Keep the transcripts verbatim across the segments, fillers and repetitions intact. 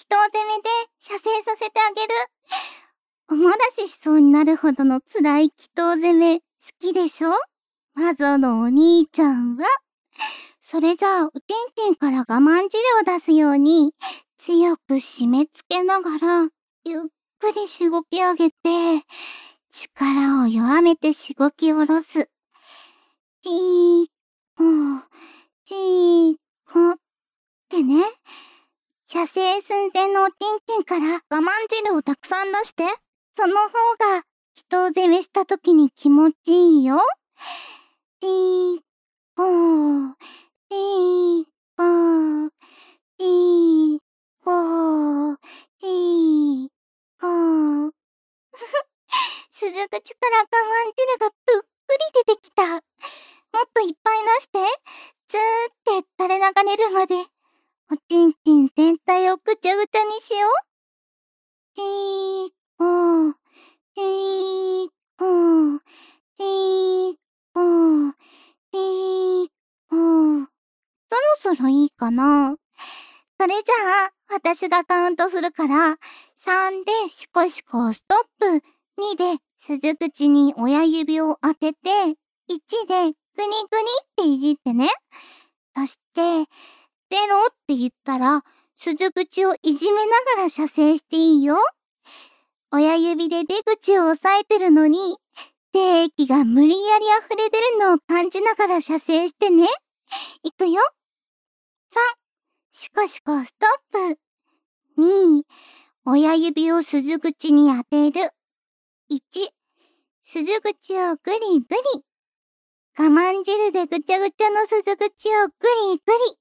祈祷攻めで射精させてあげる。おもらししそうになるほどの辛い祈祷攻め好きでしょ？マゾのお兄ちゃんは。それじゃあ、おちんちんから我慢汁を出すように、強く締め付けながら、ゆっくりしごき上げて、力を弱めてしごき下ろす。ちーこ、ちーこってね。射精寸前のおちんちんから我慢汁をたくさん出して。その方が、人を攻めした時に気持ちいいよ。ちーこー、ちーこー、ちーこー、ちーこー。鈴口から我慢汁がぷっくり出てきた。もっといっぱい出して。ずーって垂れ流れるまで。おちんちん全体をぐちゃぐちゃにしよう。ちーこー、ちーこー、ちーこー、ちーこー。そろそろいいかな？それじゃあ、私がカウントするから、さんでシコシコストップ、にで鈴口に親指を当てて、いちでグニグニっていじってね。そして、ゼロって言ったら、鈴口をいじめながら射精していいよ。親指で出口を押さえてるのに、精液が無理やり溢れ出るのを感じながら射精してね。いくよ。さん、シコシコストップ。に、親指を鈴口に当てる。いち、鈴口をグリグリ。我慢汁でぐちゃぐちゃの鈴口をグリグリ。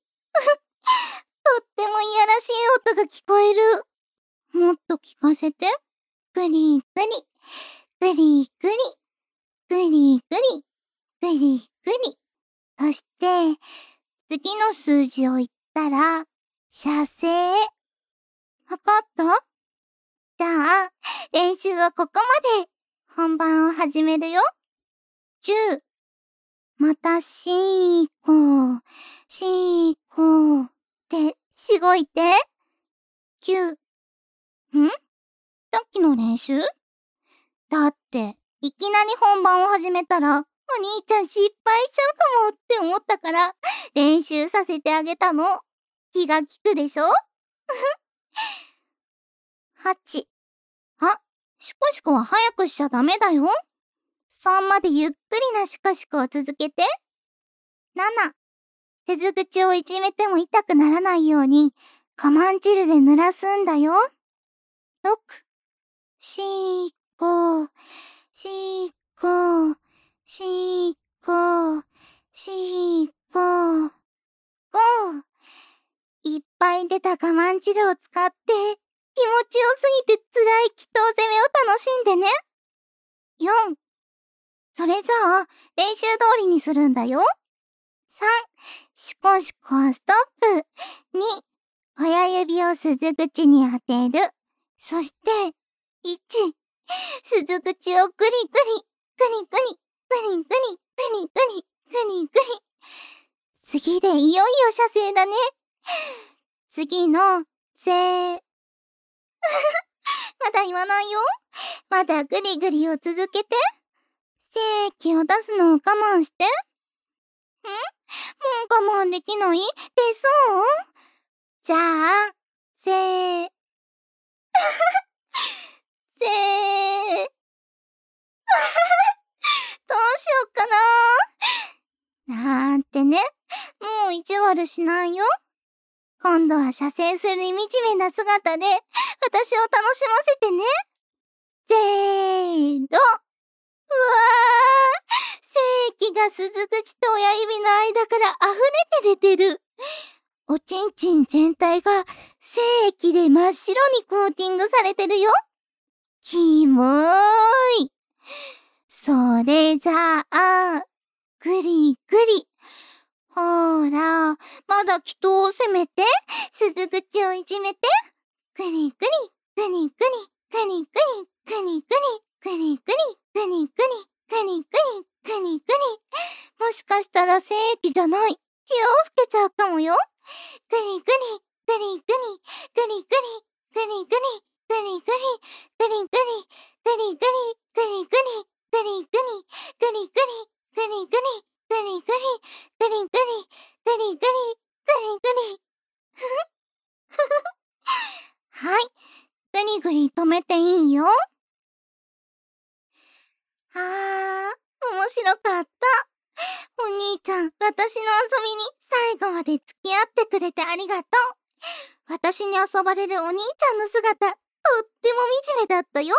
とってもいやらしい音が聞こえる。もっと聞かせて。グリグリ、グリグリ、グリグリ、グリグリ。そして、次の数字を言ったら、射精。わかった？じゃあ、練習はここまで。本番を始めるよ。じゅう。またしーこー、しーこーってしごいて。きゅう。ん？さっきの練習？だって、いきなり本番を始めたら、お兄ちゃん失敗しちゃうかもって思ったから、練習させてあげたの。気が利くでしょ？はち。あ、シコシコは早くしちゃダメだよ。さんまでゆっくりなシコシコを続けて。なな。鈴口をいじめても痛くならないように、我慢汁で濡らすんだよ。ろく。しーこー、しーこー、しーこー、しーこー。ご。いっぱい出た我慢汁を使って、気持ちよすぎて辛い祈祷攻めを楽しんでね。よん。それじゃあ、練習通りにするんだよ。さん、シコシコストップ。に、親指を鈴口に当てる。そして、いち、鈴口をグリグリ、グリグリ、グリグリ、グリグリ、グリグリ。次でいよいよ射精だね。次の、せー。まだ言わないよ。まだグリグリを続けて。精液を出すのを我慢して。ん？もう我慢できない？出そう？じゃあ、せー。せー。どうしよっかなー。なんてね。もう意地悪しないよ。今度は射精する惨めな姿で、私を楽しませてね。せーの。うわー。精液が鈴口と親指の間から溢れて出てる。おちんちん全体が精液で真っ白にコーティングされてるよ。キモーい。それじゃあ、グリグリ。ほーら、まだ祈祷を攻めて、鈴口をいじめて。グリグリ、グリグリ、グリグリ、グリグリ、グリグリ、グリグリ、グリグリ、グリグリ。もしかしたら精液じゃない。血を吹けちゃうかもよ。グリグリ、グリグリ、グリグリ、 ぐりぐり、ぐりぐり、ぐりぐり、ぐりぐり、ぐりぐり、ぐりぐり、ぐりぐり、ぐりぐり、ぐりぐり、ぐりぐり、ぐりぐり、ぐりぐり、ぐりぐり。ふふふ。はい。ぐりぐり止めていいよ。あー、面白かった。お兄ちゃん、私の遊びに最後まで付き合ってくれてありがとう。私に遊ばれるお兄ちゃんの姿、とっても惨めだったよ。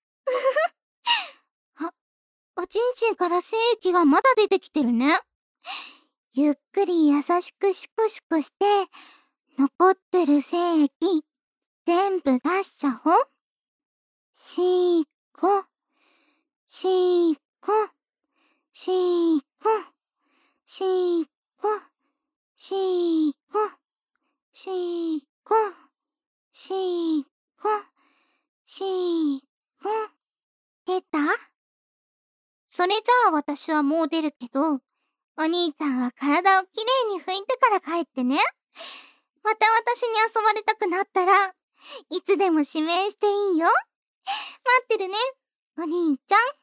あ、おちんちんから精液がまだ出てきてるね。ゆっくり優しくシコシコして、残ってる精液、全部出しちゃおう。しーこ、しーこ、しーこ、しーこ、しーこ、しーこ、しーこ、しーこ。出た？それじゃあ私はもう出るけど、お兄ちゃんは体をきれいに拭いてから帰ってね。また私に遊ばれたくなったら、いつでも指名していいよ。待ってるね、お兄ちゃん。